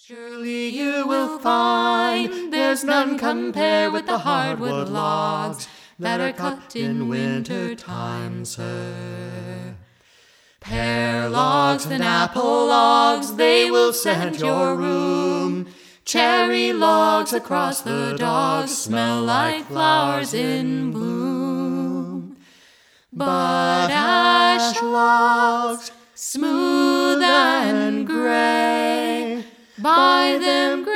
Surely you will find there's none compare with the hardwood logs that are cut in winter time, sir. Pear logs and apple logs, they will scent your room. Cherry logs across the dogs smell like flowers in bloom. But ash logs, smooth and gray, by them